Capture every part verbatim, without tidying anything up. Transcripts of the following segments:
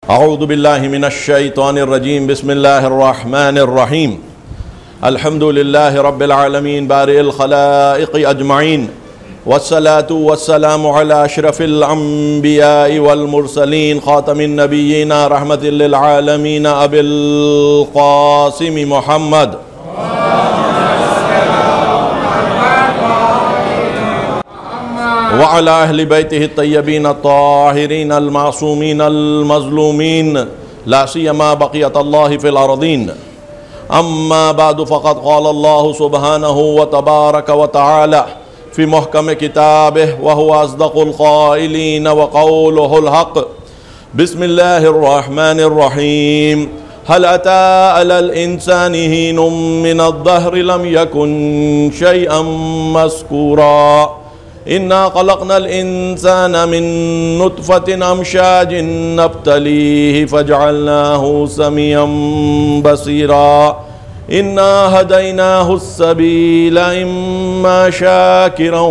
اعوذ باللہ من الشیطان الرجیم بسم اللہ الرحمن الرحیم الحمد للہ رب العالمین بارئ الخلائق اجمعین والصلاة والسلام علی اشرف الانبیاء والمرسلین خاتم النبیین رحمت للعالمین ابی القاسم محمد وعلى أهل بيته الطيبين الطاهرين المعصومين المظلومين لا سيما بقية الله في الأرضين. أما بعد فقد قال الله سبحانه وتبارك وتعالى في محكم كتابه وهو أصدق القائلين وقوله الحق. بسم الله الرحمن الرحيم. هل أتى على الإنسان حين من الدهر لم يكن شيئا مذكورا إنا خلقنا الإنسان من نطفة أمشاج نبتليه فجعلناه سميعا بصيرا إنا هديناه السبيل إما شاكرا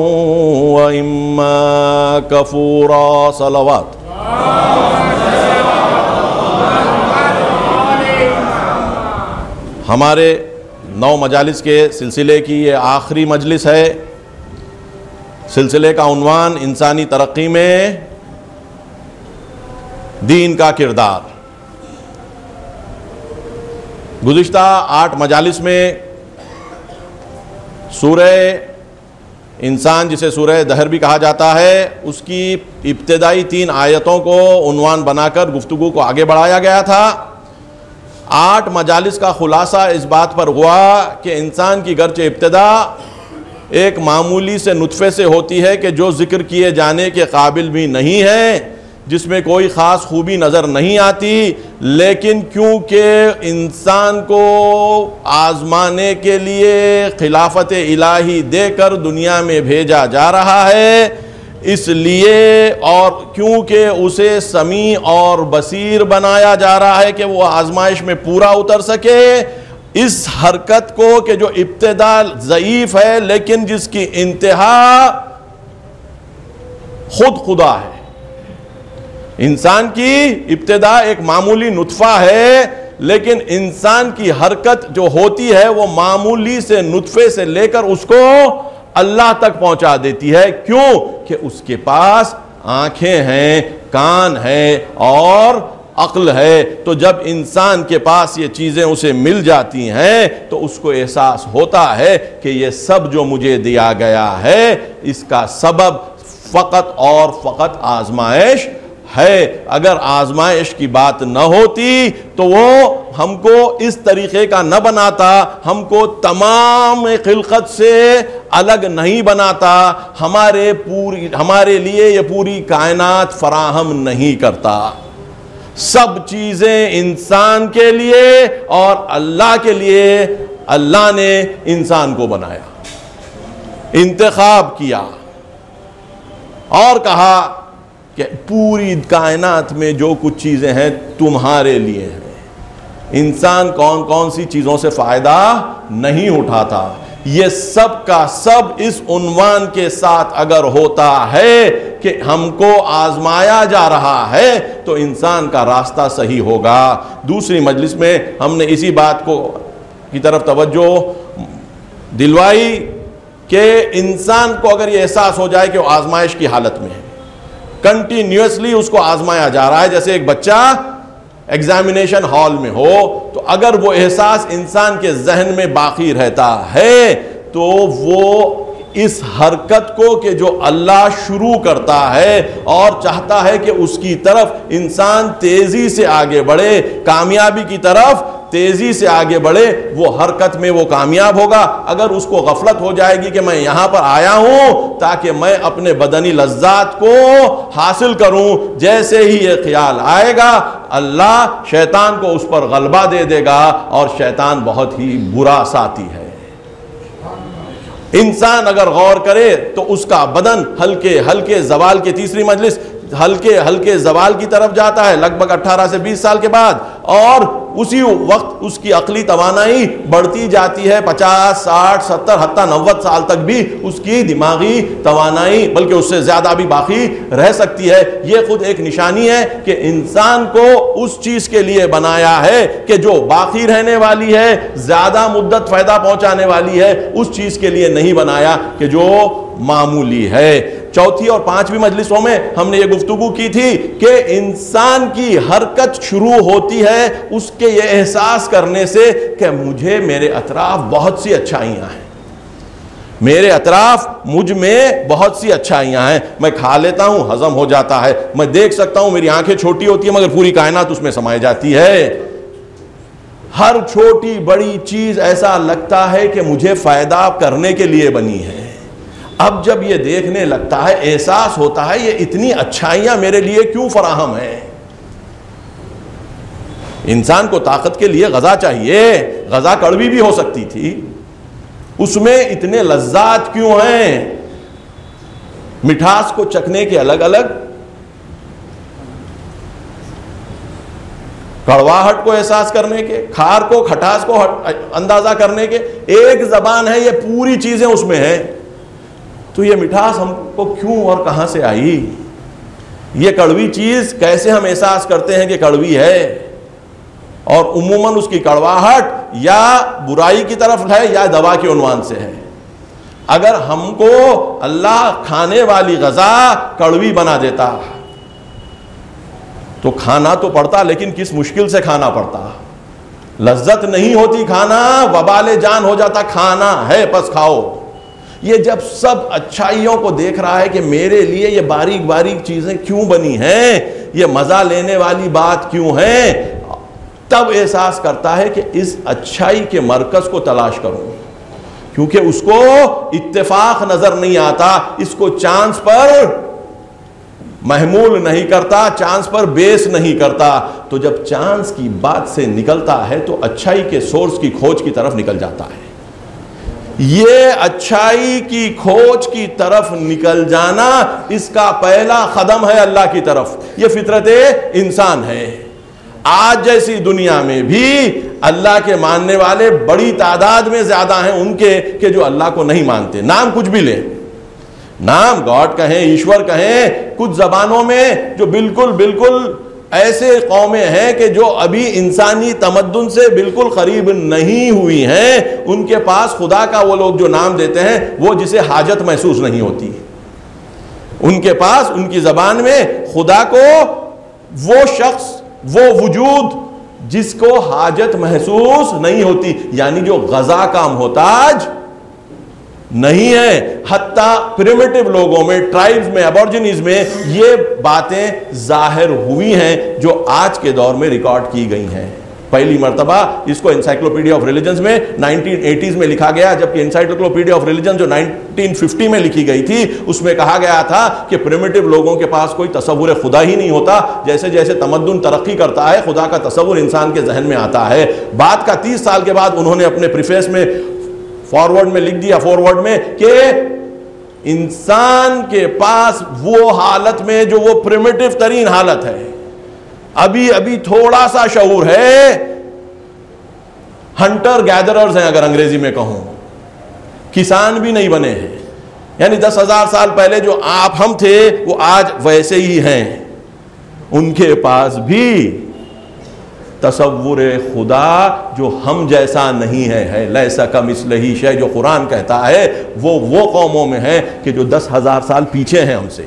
وإما كفورا. صلوات. ہمارے نو مجالس کے سلسلے کی یہ آخری مجلس ہے. سلسلے کا عنوان انسانی ترقی میں دین کا کردار. گزشتہ آٹھ مجالس میں سورہ انسان جسے سورہ دہر بھی کہا جاتا ہے اس کی ابتدائی تین آیتوں کو عنوان بنا کر گفتگو کو آگے بڑھایا گیا تھا. آٹھ مجالس کا خلاصہ اس بات پر ہوا کہ انسان کی گرچہ ابتدا ایک معمولی سے نطفے سے ہوتی ہے کہ جو ذکر کیے جانے کے قابل بھی نہیں ہے, جس میں کوئی خاص خوبی نظر نہیں آتی, لیکن کیونکہ انسان کو آزمانے کے لیے خلافت الہی دے کر دنیا میں بھیجا جا رہا ہے, اس لیے اور کیونکہ اسے سمیع اور بصیر بنایا جا رہا ہے کہ وہ آزمائش میں پورا اتر سکے, اس حرکت کو کہ جو ابتدا ضعیف ہے لیکن جس کی انتہا خود خدا ہے. انسان کی ابتدا ایک معمولی نطفہ ہے لیکن انسان کی حرکت جو ہوتی ہے وہ معمولی سے نطفے سے لے کر اس کو اللہ تک پہنچا دیتی ہے. کیوں کہ اس کے پاس آنکھیں ہیں, کان ہیں اور عقل ہے. تو جب انسان کے پاس یہ چیزیں اسے مل جاتی ہیں تو اس کو احساس ہوتا ہے کہ یہ سب جو مجھے دیا گیا ہے اس کا سبب فقط اور فقط آزمائش ہے. اگر آزمائش کی بات نہ ہوتی تو وہ ہم کو اس طریقے کا نہ بناتا, ہم کو تمام خلقت سے الگ نہیں بناتا, ہمارے پوری ہمارے لیے یہ پوری کائنات فراہم نہیں کرتا. سب چیزیں انسان کے لیے اور اللہ کے لیے اللہ نے انسان کو بنایا, انتخاب کیا اور کہا کہ پوری کائنات میں جو کچھ چیزیں ہیں تمہارے لیے ہیں. انسان کون کون سی چیزوں سے فائدہ نہیں اٹھاتا, یہ سب کا سب اس عنوان کے ساتھ اگر ہوتا ہے کہ ہم کو آزمایا جا رہا ہے تو انسان کا راستہ صحیح ہوگا. دوسری مجلس میں ہم نے اسی بات کو کی طرف توجہ دلوائی کہ انسان کو اگر یہ احساس ہو جائے کہ وہ آزمائش کی حالت میں ہے, کنٹینیوسلی اس کو آزمایا جا رہا ہے, جیسے ایک بچہ ایگزامینیشن ہال میں ہو, تو اگر وہ احساس انسان کے ذہن میں باقی رہتا ہے تو وہ اس حرکت کو کہ جو اللہ شروع کرتا ہے اور چاہتا ہے کہ اس کی طرف انسان تیزی سے آگے بڑھے, کامیابی کی طرف تیزی سے آگے بڑھے, وہ حرکت میں وہ کامیاب ہوگا. اگر اس کو غفلت ہو جائے گی کہ میں یہاں پر آیا ہوں تاکہ میں اپنے بدنی لذات کو حاصل کروں, جیسے ہی یہ خیال آئے گا اللہ شیطان کو اس پر غلبہ دے دے گا, اور شیطان بہت ہی برا ساتھی ہے. انسان اگر غور کرے تو اس کا بدن ہلکے ہلکے زوال کے تیسری مجلس ہلکے ہلکے زوال کی طرف جاتا ہے لگ بھگ اٹھارہ سے بیس سال کے بعد، اور اسی وقت اس کی عقلی توانائی بڑھتی جاتی ہے پچاس ساٹھ ستر حتیٰ نوے سال تک بھی اس کی دماغی توانائی بلکہ اس سے زیادہ بھی باقی رہ سکتی ہے۔ یہ خود ایک نشانی ہے کہ انسان کو اس چیز کے لیے بنایا ہے کہ جو باقی رہنے والی ہے، زیادہ مدت فائدہ پہنچانے والی ہے، اس چیز کے لیے نہیں بنایا کہ جو معمولی ہے۔ چوتھی اور پانچویں مجلسوں میں ہم نے یہ گفتگو کی تھی کہ انسان کی حرکت شروع ہوتی ہے اس کے یہ احساس کرنے سے کہ مجھے میرے اطراف بہت سی اچھائیاں ہیں، میرے اطراف مجھ میں بہت سی اچھائیاں ہیں، میں کھا لیتا ہوں ہضم ہو جاتا ہے، میں دیکھ سکتا ہوں میری آنکھیں چھوٹی ہوتی ہیں مگر پوری کائنات اس میں سمائے جاتی ہے، ہر چھوٹی بڑی چیز ایسا لگتا ہے کہ مجھے فائدہ کرنے کے لیے بنی ہے۔ اب جب یہ دیکھنے لگتا ہے، احساس ہوتا ہے یہ اتنی اچھائیاں میرے لیے کیوں فراہم ہیں۔ انسان کو طاقت کے لیے غذا چاہیے، غذا کڑوی بھی ہو سکتی تھی، اس میں اتنے لذات کیوں ہیں؟ مٹھاس کو چکھنے کے الگ الگ، کڑواہٹ کو احساس کرنے کے، کھار کو کھٹاس کو اندازہ کرنے کے، ایک زبان ہے، یہ پوری چیزیں اس میں ہیں، تو یہ مٹھاس ہم کو کیوں اور کہاں سے آئی؟ یہ کڑوی چیز کیسے ہم احساس کرتے ہیں کہ کڑوی ہے؟ اور عموماً اس کی کڑواہٹ یا برائی کی طرف ہے یا دوا کے عنوان سے ہے۔ اگر ہم کو اللہ کھانے والی غذا کڑوی بنا دیتا تو کھانا تو پڑتا، لیکن کس مشکل سے کھانا پڑتا، لذت نہیں ہوتی، کھانا وبال جان ہو جاتا، کھانا ہے پس کھاؤ۔ یہ جب سب اچھائیوں کو دیکھ رہا ہے کہ میرے لیے یہ باریک باریک چیزیں کیوں بنی ہیں، یہ مزہ لینے والی بات کیوں ہے، تب احساس کرتا ہے کہ اس اچھائی کے مرکز کو تلاش کروں، کیونکہ اس کو اتفاق نظر نہیں آتا، اس کو چانس پر محمول نہیں کرتا، چانس پر بیس نہیں کرتا، تو جب چانس کی بات سے نکلتا ہے تو اچھائی کے سورس کی کھوج کی طرف نکل جاتا ہے۔ یہ اچھائی کی کھوج کی طرف نکل جانا اس کا پہلا قدم ہے اللہ کی طرف، یہ فطرت انسان ہے۔ آج جیسی دنیا میں بھی اللہ کے ماننے والے بڑی تعداد میں زیادہ ہیں ان کے کہ جو اللہ کو نہیں مانتے، نام کچھ بھی لیں، نام گاڈ کہیں، ایشور کہیں، کچھ زبانوں میں جو بالکل بالکل ایسے قومیں ہیں کہ جو ابھی انسانی تمدن سے بالکل قریب نہیں ہوئی ہیں، ان کے پاس خدا کا وہ لوگ جو نام دیتے ہیں وہ جسے حاجت محسوس نہیں ہوتی، ان کے پاس ان کی زبان میں خدا کو وہ شخص، وہ وجود جس کو حاجت محسوس نہیں ہوتی، یعنی جو غذا کا محتاج نہیں ہے۔ حتیٰ پریمیٹیو لوگوں میں، ٹرائبز میں، ابورجنیز میں یہ باتیں ظاہر ہوئی ہیں جو آج کے دور میں ریکارڈ کی گئی ہیں۔ پہلی مرتبہ اس کو انسائکلوپیڈیا آف ریلیجنز میں نائنٹین ایٹیز میں لکھا گیا، جبکہ انسائکلوپیڈیا آف ریلیجن جو نائنٹین ففٹی میں لکھی گئی تھی اس میں کہا گیا تھا کہ پریمیٹیو لوگوں کے پاس کوئی تصور خدا ہی نہیں ہوتا، جیسے جیسے تمدن ترقی کرتا ہے خدا کا تصور انسان کے ذہن میں آتا ہے۔ بات کا تیس سال کے بعد انہوں نے اپنے پریفیس میں فارورڈ میں لکھ دیا، فارورڈ میں، کہ انسان کے پاس وہ حالت میں جو وہ پریمیٹیو ترین حالت ہے، ابھی ابھی تھوڑا سا شعور ہے، ہنٹر گیدررز ہیں اگر انگریزی میں کہوں، کسان بھی نہیں بنے ہیں، یعنی دس ہزار سال پہلے جو آپ ہم تھے وہ آج ویسے ہی ہیں، ان کے پاس بھی تصور خدا جو ہم جیسا نہیں ہے ہے لیسا کمثلہ شیء جو قرآن کہتا ہے، وہ وہ قوموں میں ہے کہ جو دس ہزار سال پیچھے ہیں ہم سے۔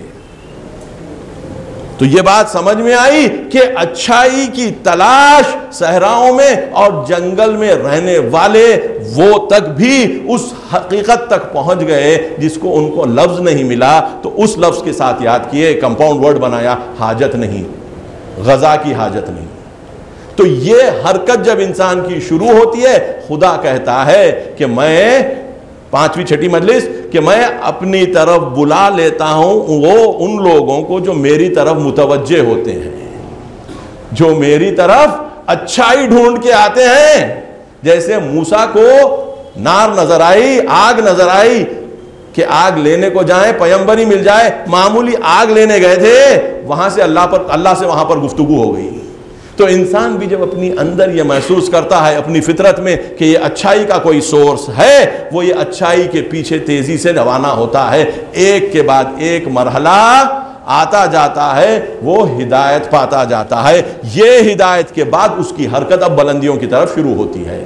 تو یہ بات سمجھ میں آئی کہ اچھائی کی تلاش صحراؤں میں اور جنگل میں رہنے والے وہ تک بھی اس حقیقت تک پہنچ گئے جس کو ان کو لفظ نہیں ملا، تو اس لفظ کے ساتھ یاد کیے، کمپاؤنڈ ورڈ بنایا، حاجت نہیں، غذا کی حاجت نہیں۔ تو یہ حرکت جب انسان کی شروع ہوتی ہے، خدا کہتا ہے کہ میں پانچویں چھٹی مجلس کہ میں اپنی طرف بلا لیتا ہوں وہ ان لوگوں کو جو میری طرف متوجہ ہوتے ہیں، جو میری طرف اچھائی ڈھونڈ کے آتے ہیں۔ جیسے موسیٰ کو نار نظر آئی، آگ نظر آئی، کہ آگ لینے کو جائیں, پیغمبر ہی مل جائے, معمولی آگ لینے گئے تھے, وہاں سے اللہ پر اللہ سے وہاں پر گفتگو ہو گئی. تو انسان بھی جب اپنی اندر یہ محسوس کرتا ہے اپنی فطرت میں کہ یہ اچھائی کا کوئی سورس ہے, وہ یہ اچھائی کے پیچھے تیزی سے روانہ ہوتا ہے, ایک کے بعد ایک مرحلہ آتا جاتا ہے, وہ ہدایت پاتا جاتا ہے. یہ ہدایت کے بعد اس کی حرکت اب بلندیوں کی طرف شروع ہوتی ہے.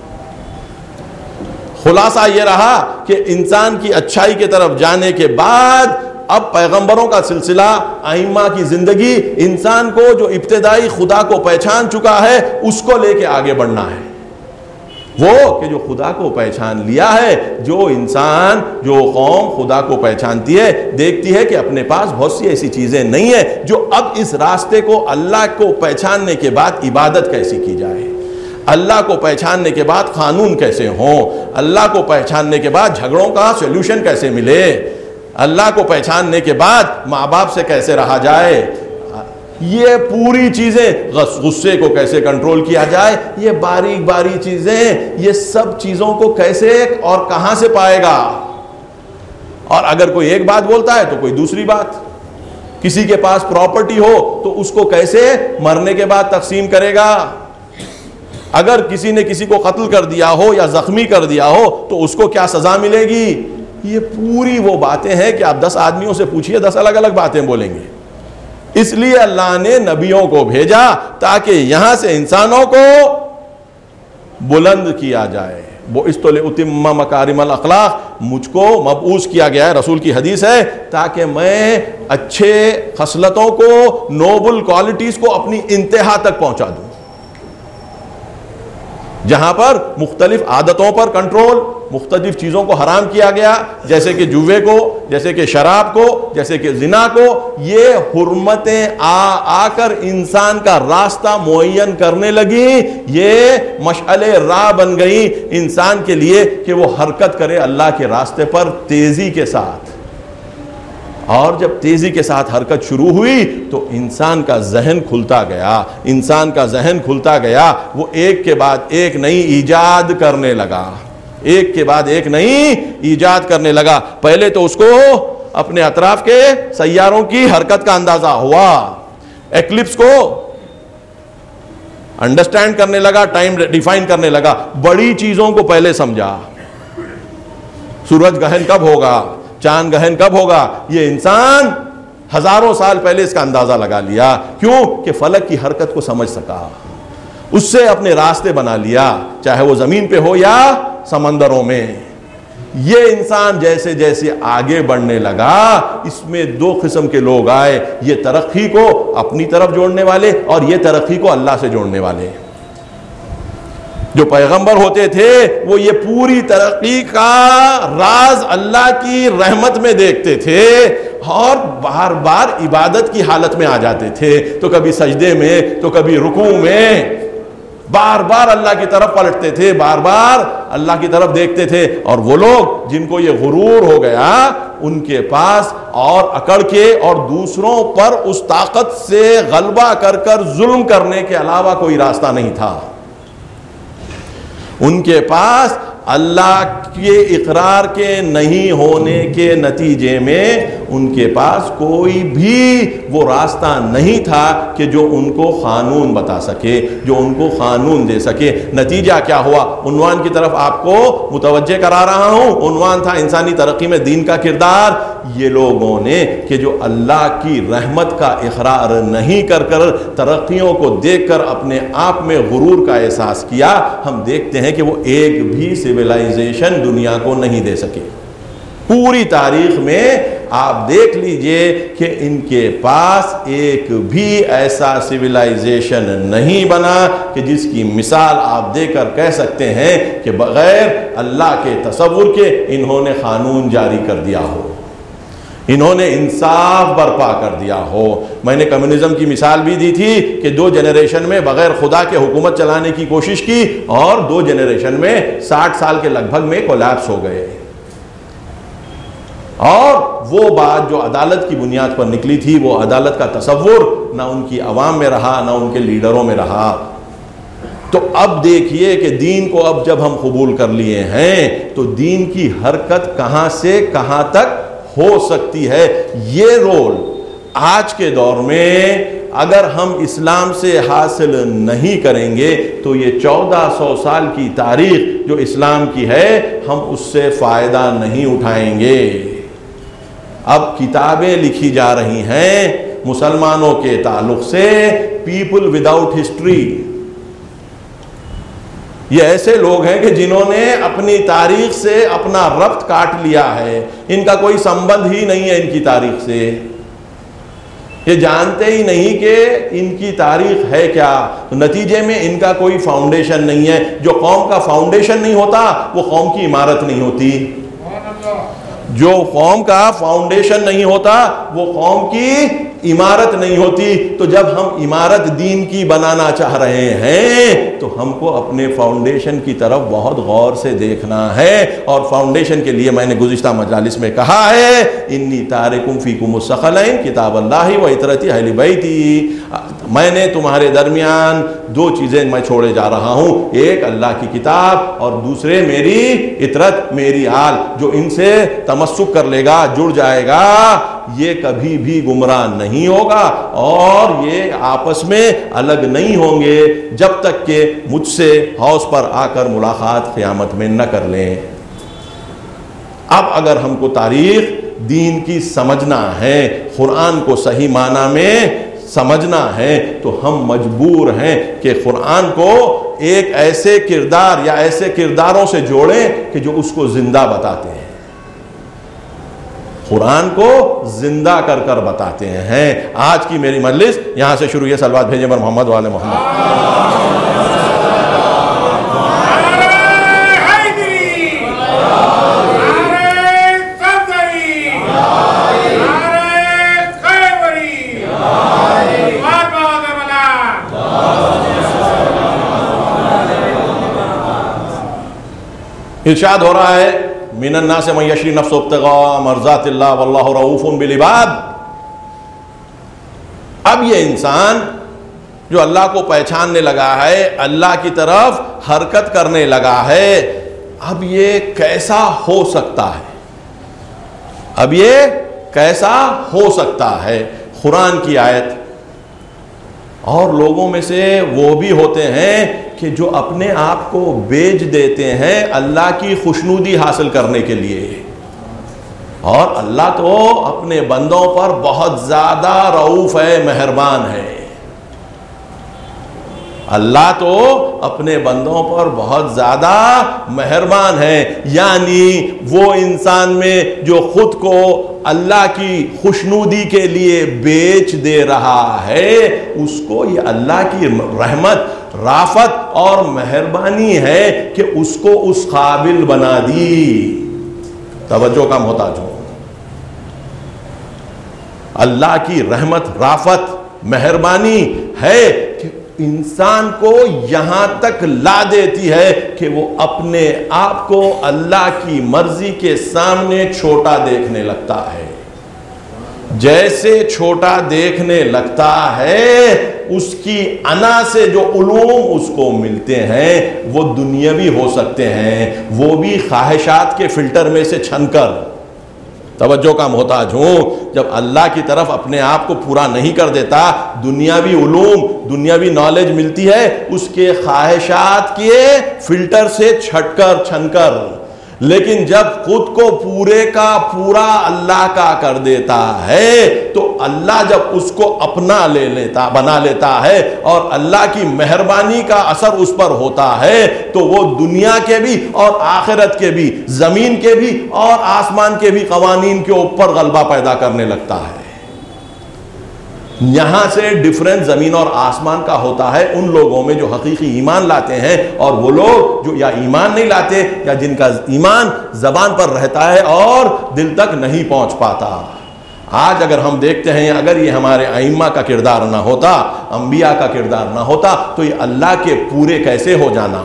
خلاصہ یہ رہا کہ انسان کی اچھائی کی طرف جانے کے بعد اب پیغمبروں کا سلسلہ, ائمہ کی زندگی, انسان کو جو ابتدائی خدا کو پہچان چکا ہے اس کو لے کے آگے بڑھنا ہے. وہ کہ جو خدا کو پہچان لیا ہے, جو انسان جو قوم خدا کو پہچانتی ہے, دیکھتی ہے کہ اپنے پاس بہت سی ایسی چیزیں نہیں ہیں جو اب اس راستے کو اللہ کو پہچاننے کے بعد عبادت کیسی کی جائے, اللہ کو پہچاننے کے بعد قانون کیسے ہوں, اللہ کو پہچاننے کے بعد جھگڑوں کا سولوشن کیسے ملے, اللہ کو پہچاننے کے بعد ماں باپ سے کیسے رہا جائے, یہ پوری چیزیں, غصے کو کیسے کنٹرول کیا جائے, یہ باریک باریک چیزیں, یہ سب چیزوں کو کیسے اور کہاں سے پائے گا. اور اگر کوئی ایک بات بولتا ہے تو کوئی دوسری بات, کسی کے پاس پراپرٹی ہو تو اس کو کیسے مرنے کے بعد تقسیم کرے گا, اگر کسی نے کسی کو قتل کر دیا ہو یا زخمی کر دیا ہو تو اس کو کیا سزا ملے گی. یہ پوری وہ باتیں ہیں کہ آپ دس آدمیوں سے پوچھئے, دس الگ الگ باتیں بولیں گے. اس لیے اللہ نے نبیوں کو بھیجا تاکہ یہاں سے انسانوں کو بلند کیا جائے. بعثت لأتم مکارم الاخلاق, مجھ کو مبعوث کیا گیا ہے, رسول کی حدیث ہے, تاکہ میں اچھے خصلتوں کو, نوبل کوالٹیز کو اپنی انتہا تک پہنچا دوں. جہاں پر مختلف عادتوں پر کنٹرول, مختلف چیزوں کو حرام کیا گیا, جیسے کہ جوے کو, جیسے کہ شراب کو, جیسے کہ زنا کو, یہ حرمتیں آ آ کر انسان کا راستہ معین کرنے لگی, یہ مشعل راہ بن گئی انسان کے لیے کہ وہ حرکت کرے اللہ کے راستے پر تیزی کے ساتھ. اور جب تیزی کے ساتھ حرکت شروع ہوئی تو انسان کا ذہن کھلتا گیا, انسان کا ذہن کھلتا گیا, وہ ایک کے بعد ایک نئی ایجاد کرنے لگا, ایک کے بعد ایک نئی ایجاد کرنے لگا. پہلے تو اس کو اپنے اطراف کے سیاروں کی حرکت کا اندازہ ہوا, ایکلپس کو انڈرسٹینڈ کرنے لگا, ٹائم ڈیفائن کرنے لگا, بڑی چیزوں کو پہلے سمجھا, سورج گہن کب ہوگا, چاند گہن کب ہوگا, یہ انسان ہزاروں سال پہلے اس کا اندازہ لگا لیا. کیوں کہ فلک کی حرکت کو سمجھ سکا, اس سے اپنے راستے بنا لیا, چاہے وہ زمین پہ ہو یا سمندروں میں. یہ انسان جیسے جیسے آگے بڑھنے لگا, اس میں دو قسم کے لوگ آئے, یہ ترقی کو اپنی طرف جوڑنے والے اور یہ ترقی کو اللہ سے جوڑنے والے. جو پیغمبر ہوتے تھے وہ یہ پوری ترقی کا راز اللہ کی رحمت میں دیکھتے تھے اور بار بار عبادت کی حالت میں آ جاتے تھے, تو کبھی سجدے میں تو کبھی رکوع میں, بار بار اللہ کی طرف پلٹتے تھے, بار بار اللہ کی طرف دیکھتے تھے. اور وہ لوگ جن کو یہ غرور ہو گیا, ان کے پاس اور اکڑ کے اور دوسروں پر اس طاقت سے غلبہ کر کر ظلم کرنے کے علاوہ کوئی راستہ نہیں تھا. ان کے پاس اللہ کے اقرار کے نہیں ہونے کے نتیجے میں ان کے پاس کوئی بھی وہ راستہ نہیں تھا کہ جو ان کو قانون بتا سکے, جو ان کو قانون دے سکے. نتیجہ کیا ہوا, عنوان کی طرف آپ کو متوجہ کرا رہا ہوں. عنوان تھا انسانی ترقی میں دین کا کردار. یہ لوگوں نے کہ جو اللہ کی رحمت کا اقرار نہیں کر کر ترقیوں کو دیکھ کر اپنے آپ میں غرور کا احساس کیا, ہم دیکھتے ہیں کہ وہ ایک بھی سویلائزیشن دنیا کو نہیں دے سکے. پوری تاریخ میں آپ دیکھ لیجئے کہ ان کے پاس ایک بھی ایسا سویلائزیشن نہیں بنا کہ جس کی مثال آپ دے کر کہہ سکتے ہیں کہ بغیر اللہ کے تصور کے انہوں نے قانون جاری کر دیا ہو, انہوں نے انصاف برپا کر دیا ہو. میں نے کمیونزم کی مثال بھی دی تھی کہ دو جنریشن میں بغیر خدا کے حکومت چلانے کی کوشش کی اور دو جنریشن میں ساٹھ سال کے لگ بھگ میں کولیپس ہو گئے. اور وہ بات جو عدالت کی بنیاد پر نکلی تھی, وہ عدالت کا تصور نہ ان کی عوام میں رہا نہ ان کے لیڈروں میں رہا. تو اب دیکھیے کہ دین کو اب جب ہم قبول کر لیے ہیں تو دین کی حرکت کہاں سے کہاں تک ہو سکتی ہے. یہ رول آج کے دور میں اگر ہم اسلام سے حاصل نہیں کریں گے تو یہ چودہ سو سال کی تاریخ جو اسلام کی ہے ہم اس سے فائدہ نہیں اٹھائیں گے. اب کتابیں لکھی جا رہی ہیں مسلمانوں کے تعلق سے، پیپل وداؤٹ ہسٹری. یہ ایسے لوگ ہیں کہ جنہوں نے اپنی تاریخ سے اپنا ربط کاٹ لیا ہے، ان کا کوئی سمبند ہی نہیں ہے ان کی تاریخ سے. یہ جانتے ہی نہیں کہ ان کی تاریخ ہے کیا. تو نتیجے میں ان کا کوئی فاؤنڈیشن نہیں ہے. جو قوم کا فاؤنڈیشن نہیں ہوتا وہ قوم کی عمارت نہیں ہوتی. جو قوم کا فاؤنڈیشن نہیں ہوتا وہ قوم کی عمارت نہیں ہوتی. تو جب ہم عمارت دین کی بنانا چاہ رہے ہیں تو ہم کو اپنے فاؤنڈیشن کی طرف بہت غور سے دیکھنا ہے. اور فاؤنڈیشن کے لیے میں نے گزشتہ مجالس میں کہا ہے انی تارکم فیکم الثقلین کتاب اللہ و عطرتی اہل بیتی. میں نے تمہارے درمیان دو چیزیں میں چھوڑے جا رہا ہوں، ایک اللہ کی کتاب اور دوسرے میری عطرت، میری آل. جو ان سے تمسک کر لے گا، جڑ جائے گا، یہ کبھی بھی گمراہ نہیں ہوگا اور یہ آپس میں الگ نہیں ہوں گے جب تک کہ مجھ سے حوض پر آ کر ملاقات قیامت میں نہ کر لیں. اب اگر ہم کو تاریخ دین کی سمجھنا ہے، قرآن کو صحیح معنی میں سمجھنا ہے تو ہم مجبور ہیں کہ قرآن کو ایک ایسے کردار یا ایسے کرداروں سے جوڑیں کہ جو اس کو زندہ بتاتے ہیں. قرآن کو زندہ کر کر بتاتے ہیں. آج کی میری مجلس یہاں سے شروع. یہ صلوات بھیجیں پر محمد والے محمد. ارشاد ہو رہا ہے من الناس من یشری نفسه ابتغاء مرضات اللہ واللہ رؤوف بالعباد. اب یہ انسان جو اللہ کو پہچاننے لگا ہے، اللہ کی طرف حرکت کرنے لگا ہے، اب یہ کیسا ہو سکتا ہے؟ اب یہ کیسا ہو سکتا ہے؟ قرآن کی آیت. اور لوگوں میں سے وہ بھی ہوتے ہیں کہ جو اپنے آپ کو بیچ دیتے ہیں اللہ کی خوشنودی حاصل کرنے کے لیے. اور اللہ تو اپنے بندوں پر بہت زیادہ رؤوف ہے، مہربان ہے. اللہ تو اپنے بندوں پر بہت زیادہ مہربان ہے. یعنی وہ انسان میں جو خود کو اللہ کی خوشنودی کے لیے بیچ دے رہا ہے، اس کو یہ اللہ کی رحمت، رافت اور مہربانی ہے کہ اس کو اس قابل بنا دی. توجہ کا محتاج ہوں. اللہ کی رحمت، رافت، مہربانی ہے کہ انسان کو یہاں تک لا دیتی ہے کہ وہ اپنے آپ کو اللہ کی مرضی کے سامنے چھوٹا دیکھنے لگتا ہے. جیسے چھوٹا دیکھنے لگتا ہے اس کی انا سے جو علوم اس کو ملتے ہیں وہ دنیاوی ہو سکتے ہیں، وہ بھی خواہشات کے فلٹر میں سے چھن کر. توجہ کا محتاج ہوں. جب اللہ کی طرف اپنے آپ کو پورا نہیں کر دیتا، دنیاوی علوم، دنیاوی نالج ملتی ہے اس کے خواہشات کے فلٹر سے چھٹ کر چھن کر. لیکن جب خود کو پورے کا پورا اللہ کا کر دیتا ہے تو اللہ جب اس کو اپنا لے لیتا بنا لیتا ہے اور اللہ کی مہربانی کا اثر اس پر ہوتا ہے تو وہ دنیا کے بھی اور آخرت کے بھی، زمین کے بھی اور آسمان کے بھی قوانین کے اوپر غلبہ پیدا کرنے لگتا ہے. یہاں سے ڈفرنس زمین اور آسمان کا ہوتا ہے ان لوگوں میں جو حقیقی ایمان لاتے ہیں اور وہ لوگ جو یا ایمان نہیں لاتے یا جن کا ایمان زبان پر رہتا ہے اور دل تک نہیں پہنچ پاتا. آج اگر ہم دیکھتے ہیں اگر یہ ہمارے ائمہ کا کردار نہ ہوتا، انبیاء کا کردار نہ ہوتا تو یہ اللہ کے پورے کیسے ہو جانا،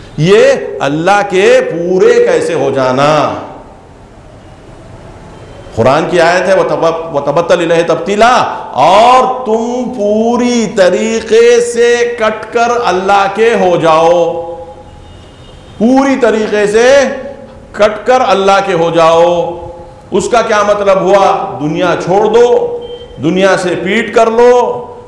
یہ اللہ کے پورے کیسے ہو جانا. قرآن کی آیت ہے وَتَبَتَّلْ إِلَيْهِ تَبْتِيلًا، اور تم پوری طریقے سے کٹ کر اللہ کے ہو جاؤ، پوری طریقے سے کٹ کر اللہ کے ہو جاؤ۔ اس کا کیا مطلب ہوا؟ دنیا چھوڑ دو، دنیا سے پیٹ کر لو،